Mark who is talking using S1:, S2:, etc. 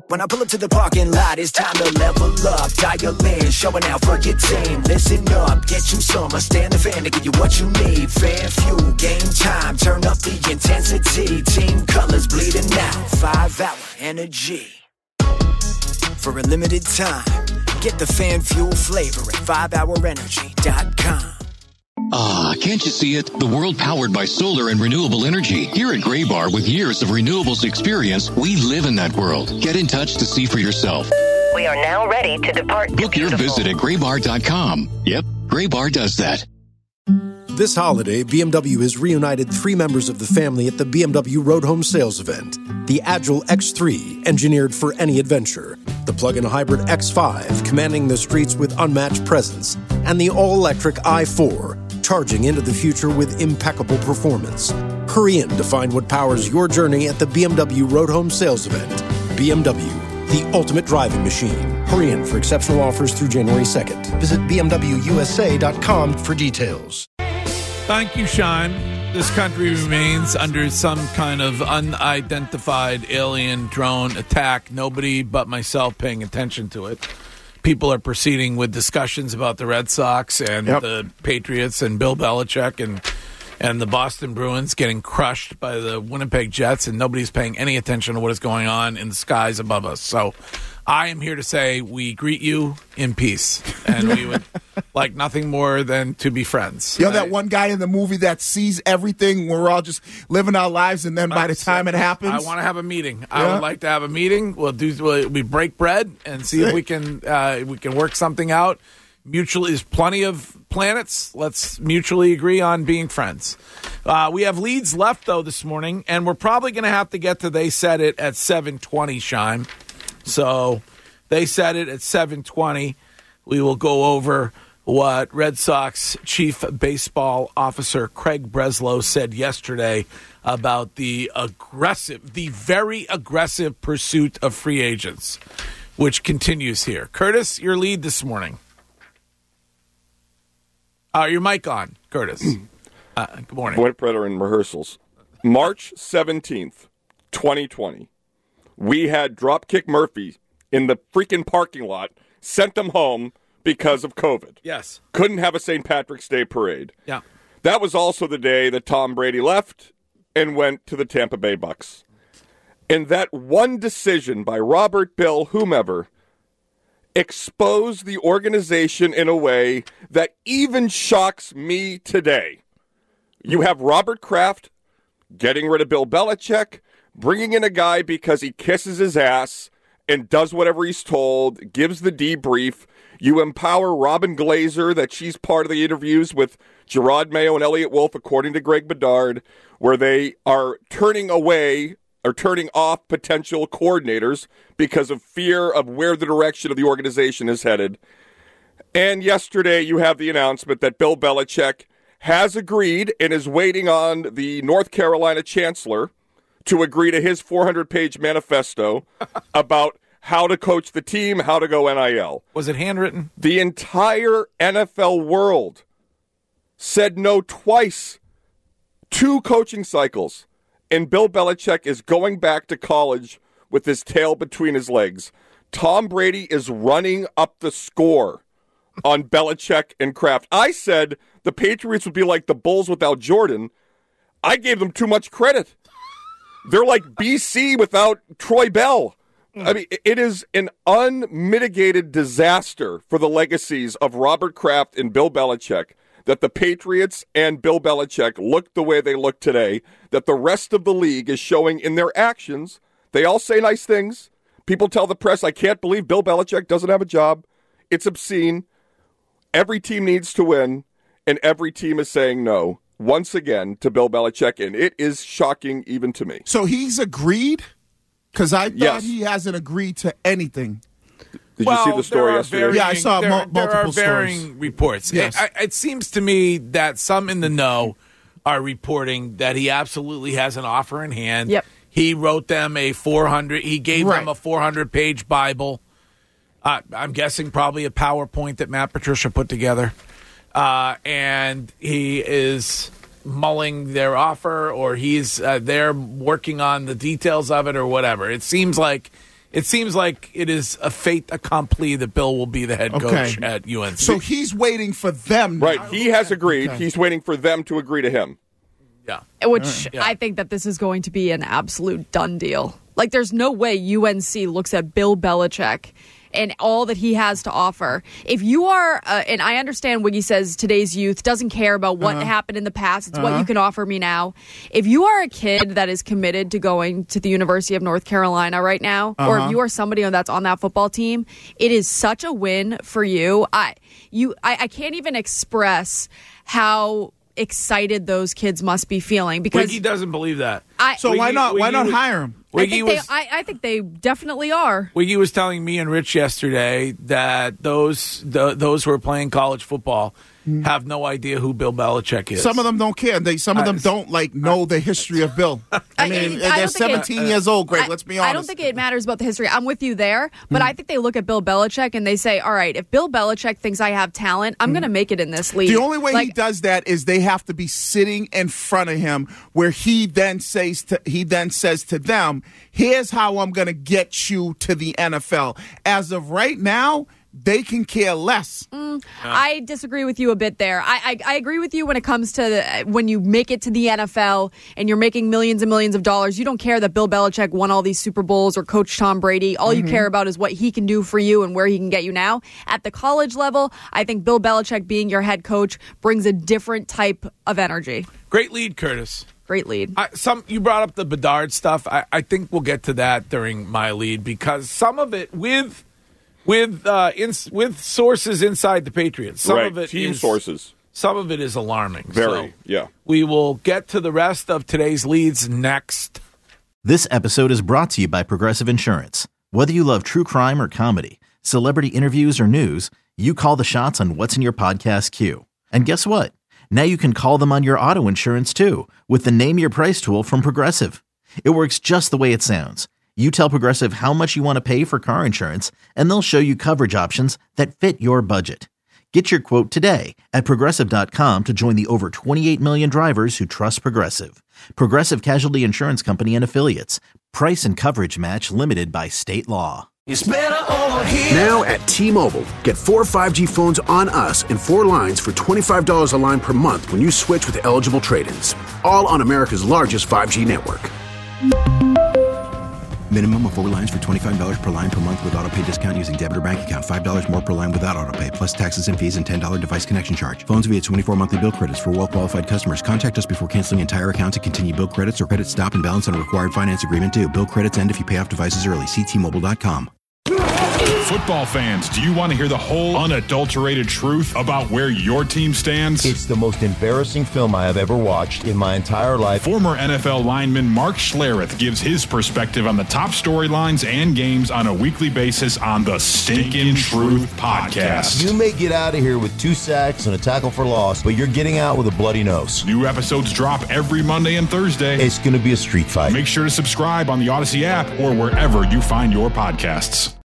S1: When I pull up to the parking lot, it's time to level up. Dial in, showing out for your team. Listen up, get you some. Stand the fan to give you what you need. Fan fuel, game time, turn up the intensity. Team colors bleeding out, 5-hour energy. For a limited time, get the fan fuel flavor at 5hourenergy.com.
S2: Ah, can't you see it? The world powered by solar and renewable energy. Here at Graybar, with years of renewables experience, we live in that world. Get in touch to see for yourself.
S3: We are now ready to depart.
S2: Book your visit at graybar.com. Yep, Graybar does that.
S4: This holiday, BMW has reunited 3 members of the family at the BMW Road Home Sales event. The Agile X3, engineered for any adventure. The plug-in hybrid X5, commanding the streets with unmatched presence. And the all-electric i4, charging into the future with impeccable performance. Hurry in to find what powers your journey at the BMW Road Home Sales event. BMW, the ultimate driving machine. Hurry in for exceptional offers through January 2nd. Visit BMWUSA.com for details.
S5: Thank you, Sean. This country remains under some kind of unidentified alien drone attack. Nobody but myself paying attention to it. People are proceeding with discussions about the Red Sox and the Patriots and Bill Belichick and the Boston Bruins getting crushed by the Winnipeg Jets, and nobody's paying any attention to what is going on in the skies above us. So I am here to say we greet you in peace, and we would like nothing more than to be friends.
S6: You know that one guy in the movie that sees everything, where we're all just living our lives, and then by the time it happens,
S5: I want to have a meeting. I would like to have a meeting. We break bread and see if we can work something out. Mutually, there's plenty of planets. Let's mutually agree on being friends. We have leads left though this morning, and we're probably going to have to get to They Said It at 7:20, Shime. So they said it at 7:20. We will go over what Red Sox Chief Baseball Officer Craig Breslow said yesterday about the very aggressive pursuit of free agents, which continues here. Curtis, your lead this morning. Your mic on, Curtis. Good morning.
S7: Went Predator in rehearsals. March 17th, 2020. We had Dropkick Murphy in the freaking parking lot, sent him home because of COVID.
S5: Yes.
S7: Couldn't have a St. Patrick's Day parade.
S5: Yeah.
S7: That was also the day that Tom Brady left and went to the Tampa Bay Bucks. And that one decision by Robert, Bill, whomever, exposed the organization in a way that even shocks me today. You have Robert Kraft getting rid of Bill Belichick, bringing in a guy because he kisses his ass and does whatever he's told, gives the debrief. You empower Robin Glazer that she's part of the interviews with Gerard Mayo and Elliot Wolf, according to Greg Bedard, where they are turning away or turning off potential coordinators because of fear of where the direction of the organization is headed. And yesterday you have the announcement that Bill Belichick has agreed and is waiting on the North Carolina chancellor to agree to his 400-page manifesto about how to coach the team, how to go NIL.
S5: Was it handwritten?
S7: The entire NFL world said no twice. 2 coaching cycles. And Bill Belichick is going back to college with his tail between his legs. Tom Brady is running up the score on Belichick and Kraft. I said the Patriots would be like the Bulls without Jordan. I gave them too much credit. They're like BC without Troy Bell. I mean, it is an unmitigated disaster for the legacies of Robert Kraft and Bill Belichick that the Patriots and Bill Belichick look the way they look today, that the rest of the league is showing in their actions. They all say nice things. People tell the press, I can't believe Bill Belichick doesn't have a job. It's obscene. Every team needs to win, and every team is saying no, once again, to Bill Belichick, and it is shocking even to me.
S6: So he's agreed? Because I thought he hasn't agreed to anything.
S7: Did you see the story yesterday?
S6: I saw multiple
S5: there are varying
S6: stories.
S5: reports.
S6: Yes.
S5: It seems to me that some in the know are reporting that he absolutely has an offer in hand.
S8: Yep.
S5: He wrote them a 400. He gave them a 400-page Bible. I'm guessing probably a PowerPoint that Matt Patricia put together. And he is mulling their offer, or he's there working on the details of it or whatever. It seems like It seems like it is a fait accompli that Bill will be the head coach at UNC.
S6: So he's waiting for them.
S7: Right. He has agreed. Okay. He's waiting for them to agree to him.
S5: Yeah.
S8: Which I think that this is going to be an absolute done deal. Like, there's no way UNC looks at Bill Belichick and all that he has to offer. If you are, and I understand Wiggy says today's youth doesn't care about what happened in the past. It's what you can offer me now. If you are a kid that is committed to going to the University of North Carolina right now, or if you are somebody that's on that football team, it is such a win for you. I can't even express how excited those kids must be feeling, because
S5: Wiggy doesn't believe that.
S6: Why not hire him?
S8: I think they definitely are.
S5: Wiggy was telling me and Rich yesterday that those who are playing college football have no idea who Bill Belichick is.
S6: Some of them don't care. Some of them don't know the history of Bill. I mean, they're 17 years old, Greg. Let's be honest.
S8: I don't think it matters about the history. I'm with you there, but I think they look at Bill Belichick and they say, all right, if Bill Belichick thinks I have talent, I'm going to make it in this league.
S6: The only way he does that is they have to be sitting in front of him, where he then says to them, here's how I'm going to get you to the NFL. As of right now, they can care less.
S8: I disagree with you a bit there. I agree with you when it comes to when you make it to the NFL and you're making millions and millions of dollars. You don't care that Bill Belichick won all these Super Bowls or coached Tom Brady. All you care about is what he can do for you and where he can get you now. At the college level, I think Bill Belichick being your head coach brings a different type of energy.
S5: Great lead, Curtis.
S8: Great lead.
S5: You brought up the Bedard stuff. I think we'll get to that during my lead, because some of it with sources inside the Patriots. Some of it
S7: team sources.
S5: Some of it is alarming.
S7: Very, yeah.
S5: We will get to the rest of today's leads next.
S9: This episode is brought to you by Progressive Insurance. Whether you love true crime or comedy, celebrity interviews or news, you call the shots on what's in your podcast queue. And guess what? Now you can call them on your auto insurance too, with the Name Your Price tool from Progressive. It works just the way it sounds. You tell Progressive how much you want to pay for car insurance, and they'll show you coverage options that fit your budget. Get your quote today at Progressive.com to join the over 28 million drivers who trust Progressive. Progressive Casualty Insurance Company and Affiliates. Price and coverage match limited by state law.
S1: It's better over here.
S10: Now at T-Mobile, get 4 5G phones on us and 4 lines for $25 a line per month when you switch with eligible trade-ins. All on America's largest 5G network.
S11: Minimum of 4 lines for $25 per line per month with autopay discount using debit or bank account. $5 more per line without autopay, plus taxes and fees and $10 device connection charge. Phones via 24 monthly bill credits for well-qualified customers. Contact us before canceling entire account to continue bill credits or credit stop and balance on a required finance agreement due. Bill credits end if you pay off devices early. See T-Mobile.com.
S12: Football fans, do you want to hear the whole unadulterated truth about where your team stands?
S13: It's the most embarrassing film I have ever watched in my entire life.
S12: Former NFL lineman Mark Schlereth gives his perspective on the top storylines and games on a weekly basis on the Stinkin' Truth Podcast.
S13: You may get out of here with 2 sacks and a tackle for loss, but you're getting out with a bloody nose.
S12: New episodes drop every Monday and Thursday.
S13: It's going to be a street fight.
S12: Make sure to subscribe on the Odyssey app or wherever you find your podcasts.